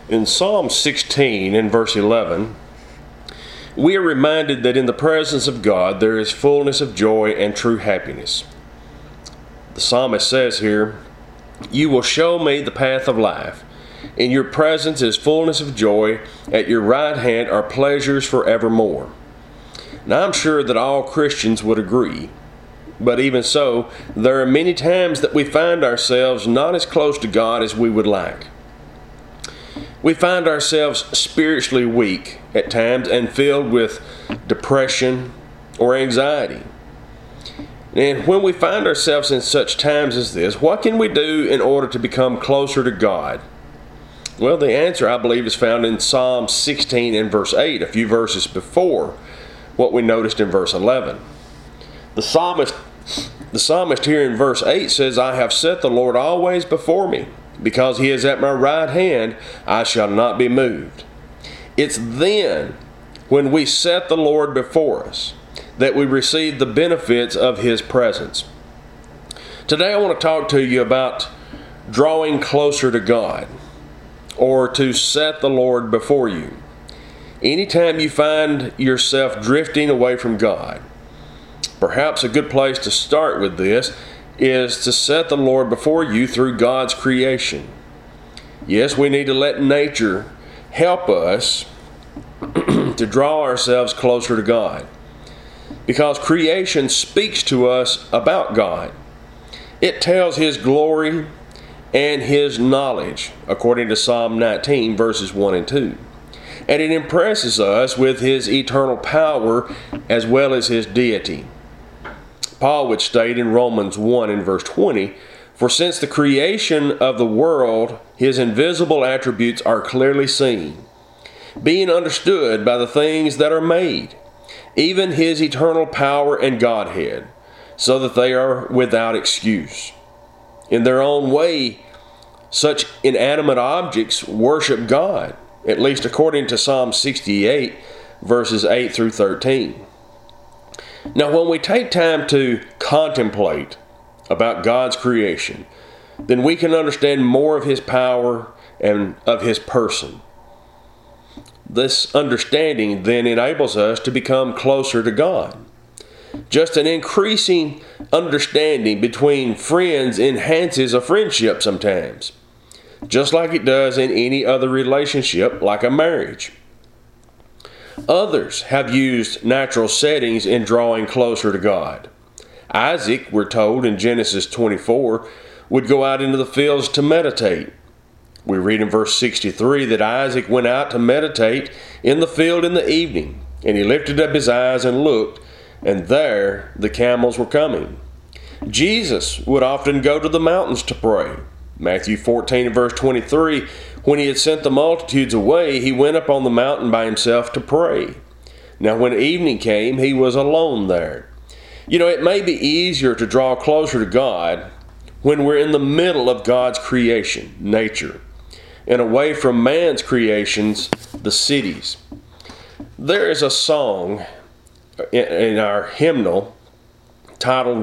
In Psalm 16 and verse 11, we are reminded that in the presence of God there is fullness of joy and true happiness. The psalmist says here, "You will show me the path of life. In your presence is fullness of joy. At your right hand are pleasures forevermore." Now I'm sure that all Christians would agree. But even so, there are many times that we find ourselves not as close to God as we would like. We find ourselves spiritually weak at times and filled with depression or anxiety. And when we find ourselves in such times as this, what can we do in order to become closer to God? Well, the answer, I believe, is found in Psalm 16 and verse 8, a few verses before what we noticed in verse 11. The psalmist here in verse 8 says, "I have set the Lord always before me. Because he is at my right hand, I shall not be moved." It's then, when we set the Lord before us, that we receive the benefits of his presence. Today I want to talk to you about drawing closer to God, or to set the Lord before you. Anytime you find yourself drifting away from God, perhaps a good place to start with this is to set the Lord before you through God's creation. Yes, we need to let nature help us to draw ourselves closer to God, because creation speaks to us about God. It tells his glory and his knowledge, according to Psalm 19, verses 1 and 2. And it impresses us with his eternal power as well as his deity. Paul would state in Romans 1 and verse 20, "For since the creation of the world, his invisible attributes are clearly seen, being understood by the things that are made, even his eternal power and Godhead, so that they are without excuse. In their own way, such inanimate objects worship God," at least according to Psalm 68, verses 8 through 13. Now, when we take time to contemplate about God's creation, then we can understand more of his power and of his person. This understanding then enables us to become closer to God. Just an increasing understanding between friends enhances a friendship sometimes, just like it does in any other relationship, like a marriage. Others have used natural settings in drawing closer to God. Isaac, we're told in Genesis 24, would go out into the fields to meditate. We read in verse 63 that Isaac went out to meditate in the field in the evening, and he lifted up his eyes and looked, and there the camels were coming. Jesus would often go to the mountains to pray. Matthew 14 and verse 23, when he had sent the multitudes away, he went up on the mountain by himself to pray. Now when evening came, he was alone there. You know, it may be easier to draw closer to God when we're in the middle of God's creation, nature, and away from man's creations, the cities. There is a song in our hymnal titled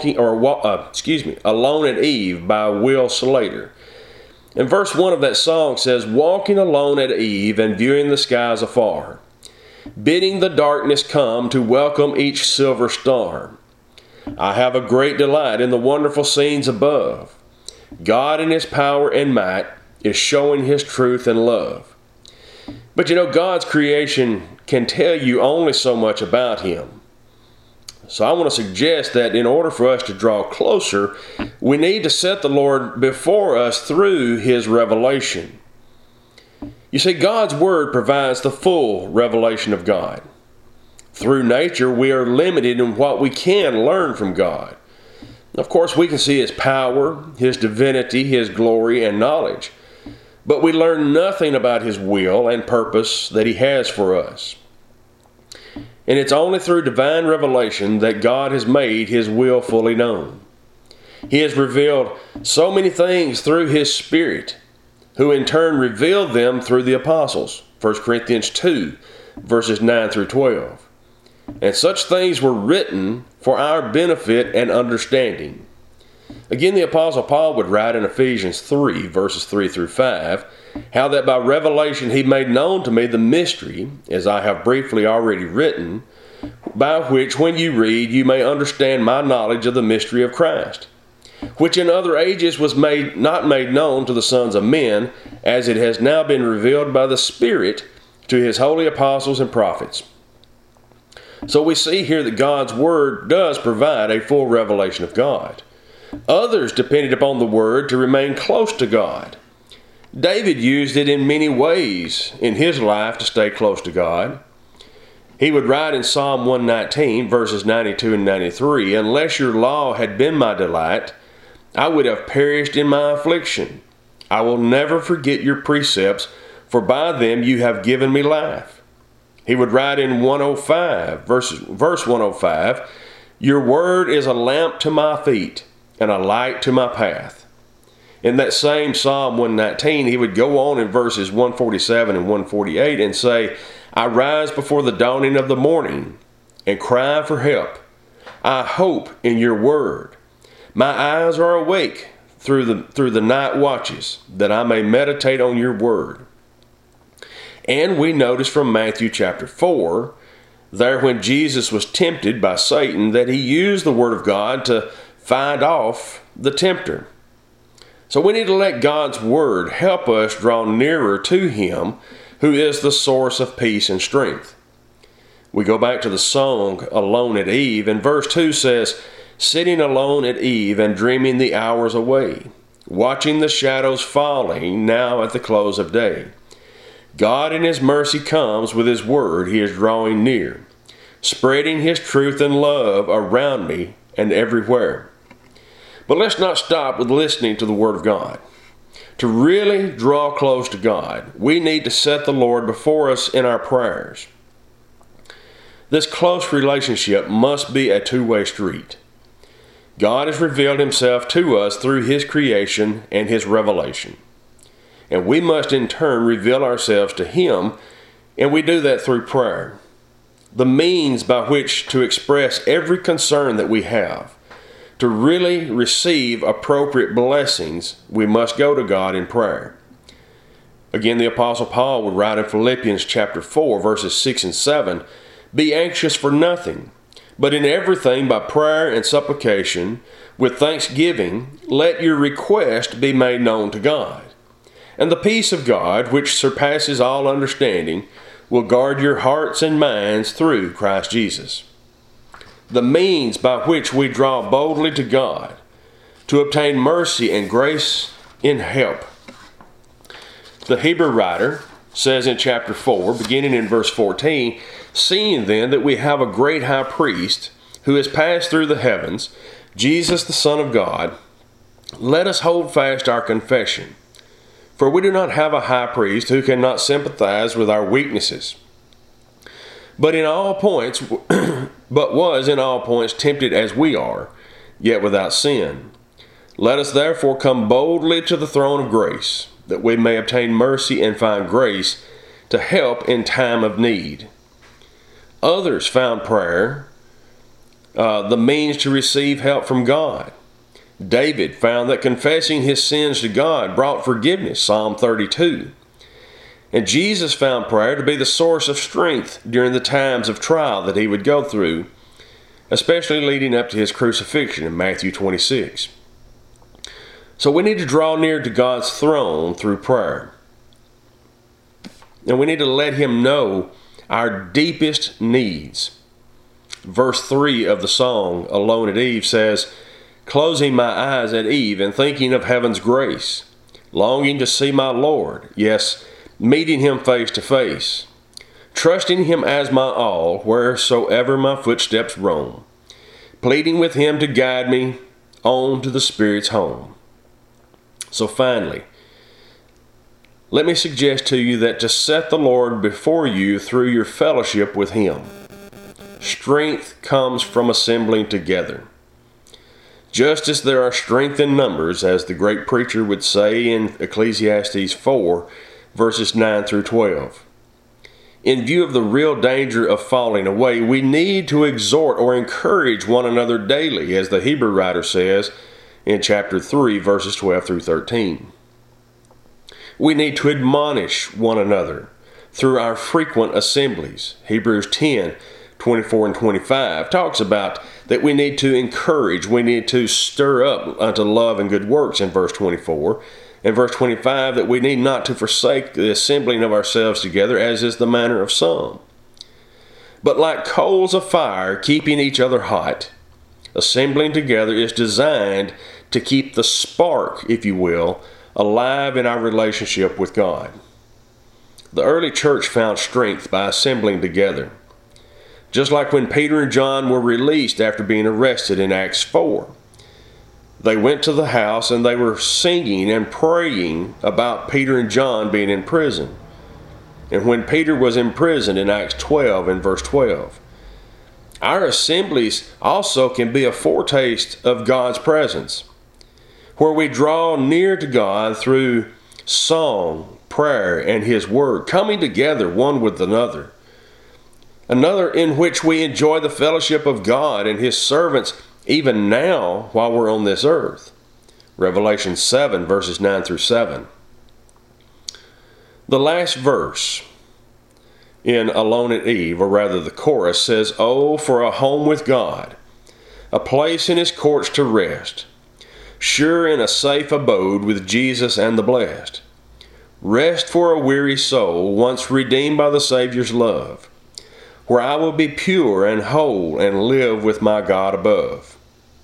Alone at Eve by Will Slater. And verse 1 of that song says, "Walking alone at eve and viewing the skies afar, bidding the darkness come to welcome each silver star. I have a great delight in the wonderful scenes above. God in his power and might is showing his truth and love." But you know, God's creation can tell you only so much about him. So I want to suggest that in order for us to draw closer, we need to set the Lord before us through his revelation. You see, God's Word provides the full revelation of God. Through nature, we are limited in what we can learn from God. Of course, we can see his power, his divinity, his glory, and knowledge. But we learn nothing about his will and purpose that he has for us. And it's only through divine revelation that God has made his will fully known. He has revealed so many things through his Spirit, who in turn revealed them through the apostles. 1 Corinthians 2, verses 9 through 12. And such things were written for our benefit and understanding. Again, the Apostle Paul would write in Ephesians 3, verses 3 through 5, how that by revelation he made known to me the mystery, as I have briefly already written, by which when you read you may understand my knowledge of the mystery of Christ, which in other ages was not made known to the sons of men, as it has now been revealed by the Spirit to his holy apostles and prophets. So we see here that God's Word does provide a full revelation of God. Others depended upon the Word to remain close to God. David used it in many ways in his life to stay close to God. He would write in Psalm 119, verses 92 and 93, "Unless your law had been my delight, I would have perished in my affliction. I will never forget your precepts, for by them you have given me life." He would write in 105, verse 105, "Your word is a lamp to my feet and a light to my path." In that same Psalm 119, he would go on in verses 147 and 148 and say, "I rise before the dawning of the morning and cry for help. I hope in your word. My eyes are awake through the night watches, that I may meditate on your word." And we notice from Matthew chapter 4, there when Jesus was tempted by Satan, that he used the word of God to fight off the tempter. So we need to let God's word help us draw nearer to him, who is the source of peace and strength. We go back to the song Alone at Eve, and verse 2 says, "Sitting alone at eve and dreaming the hours away, watching the shadows falling now at the close of day. God in his mercy comes with his word, he is drawing near, spreading his truth and love around me and everywhere." But let's not stop with listening to the word of God. To really draw close to God, we need to set the Lord before us in our prayers. This close relationship must be a two-way street. God has revealed himself to us through his creation and his revelation. And we must in turn reveal ourselves to him, and we do that through prayer. The means by which to express every concern that we have. To really receive appropriate blessings, we must go to God in prayer. Again, the Apostle Paul would write in Philippians chapter 4, verses 6 and 7, "Be anxious for nothing, but in everything by prayer and supplication, with thanksgiving, let your request be made known to God. And the peace of God, which surpasses all understanding, will guard your hearts and minds through Christ Jesus." The means by which we draw boldly to God to obtain mercy and grace in help. The Hebrew writer says in chapter 4, beginning in verse 14, "Seeing then that we have a great high priest who has passed through the heavens, Jesus the Son of God, let us hold fast our confession. For we do not have a high priest who cannot sympathize with our weaknesses, but was in all points tempted as we are, yet without sin. Let us therefore come boldly to the throne of grace, that we may obtain mercy and find grace to help in time of need." Others found prayer the means to receive help from God. David found that confessing his sins to God brought forgiveness, Psalm 32. And Jesus found prayer to be the source of strength during the times of trial that he would go through, especially leading up to his crucifixion in Matthew 26. So we need to draw near to God's throne through prayer. And we need to let him know our deepest needs. Verse 3 of the song, Alone at Eve, says, "Closing my eyes at eve and thinking of heaven's grace, longing to see my Lord, yes, meeting him face to face, trusting him as my all, wheresoever my footsteps roam, pleading with him to guide me on to the Spirit's home." So finally, let me suggest to you that to set the Lord before you through your fellowship with him. Strength comes from assembling together. Just as there are strength in numbers, as the great preacher would say in Ecclesiastes 4, verses 9 through 12. In view of the real danger of falling away, we need to exhort or encourage one another daily, as the Hebrew writer says in chapter 3, verses 12 through 13. We need to admonish one another through our frequent assemblies. Hebrews 10, 24 and 25 talks about that we need to encourage, we need to stir up unto love and good works in verse 24. In verse 25, that we need not to forsake the assembling of ourselves together, as is the manner of some. But like coals of fire, keeping each other hot, assembling together is designed to keep the spark, if you will, alive in our relationship with God. The early church found strength by assembling together. Just like when Peter and John were released after being arrested in Acts 4. They went to the house and they were singing and praying about Peter and John being in prison. And when Peter was imprisoned in Acts 12 and verse 12. Our assemblies also can be a foretaste of God's presence, where we draw near to God through song, prayer, and His Word, coming together one with another. Another in which we enjoy the fellowship of God and His servants even now while we're on this earth. Revelation 7, verses 9 through 7. The last verse in Alone at Eve, or rather the chorus, says, "Oh, for a home with God, a place in His courts to rest, sure in a safe abode with Jesus and the blessed. Rest for a weary soul, once redeemed by the Savior's love, where I will be pure and whole and live with my God above."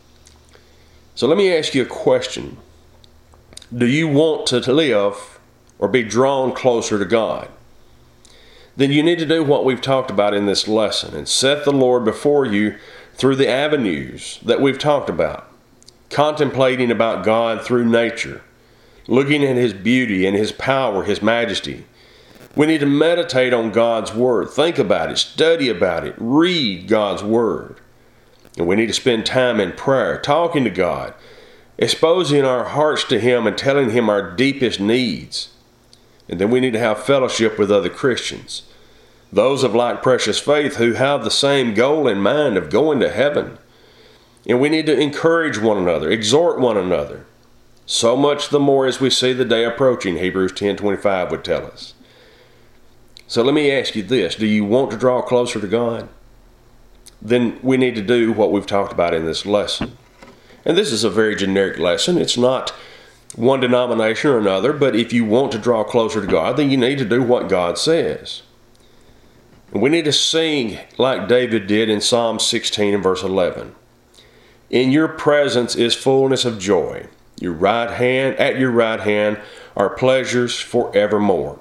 So let me ask you a question. Do you want to live or be drawn closer to God? Then you need to do what we've talked about in this lesson and set the Lord before you through the avenues that we've talked about. Contemplating about God through nature, looking at His beauty and His power, His majesty. We need to meditate on God's Word, think about it, study about it, read God's Word. And we need to spend time in prayer, talking to God, exposing our hearts to Him and telling Him our deepest needs. And then we need to have fellowship with other Christians, those of like precious faith who have the same goal in mind of going to heaven. And we need to encourage one another, exhort one another. So much the more as we see the day approaching, Hebrews 10:25 would tell us. So let me ask you this. Do you want to draw closer to God? Then we need to do what we've talked about in this lesson. And this is a very generic lesson. It's not one denomination or another, but if you want to draw closer to God, then you need to do what God says. And we need to sing like David did in Psalm 16 and verse 11. In your presence is fullness of joy. At your right hand are pleasures forevermore.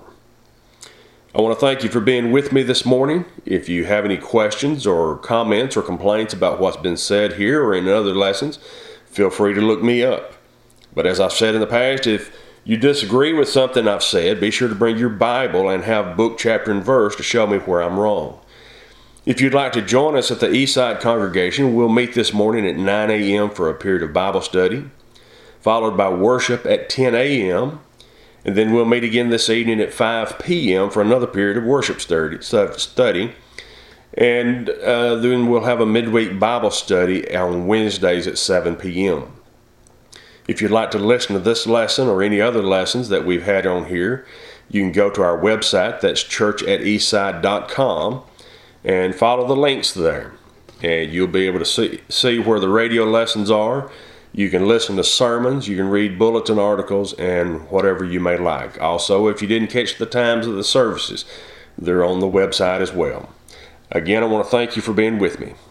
I want to thank you for being with me this morning. If you have any questions or comments or complaints about what's been said here or in other lessons, feel free to look me up. But as I've said in the past, if you disagree with something I've said, be sure to bring your Bible and have book, chapter, and verse to show me where I'm wrong. If you'd like to join us at the Eastside congregation, we'll meet this morning at 9 a.m. for a period of Bible study, followed by worship at 10 a.m., and then we'll meet again this evening at 5 p.m. for another period of worship study. And then we'll have a midweek Bible study on Wednesdays at 7 p.m. If you'd like to listen to this lesson or any other lessons that we've had on here, you can go to our website, that's churchateastside.com, and follow the links there. And you'll be able to see where the radio lessons are. You can listen to sermons, you can read bulletin articles, and whatever you may like. Also, if you didn't catch the times of the services, they're on the website as well. Again, I want to thank you for being with me.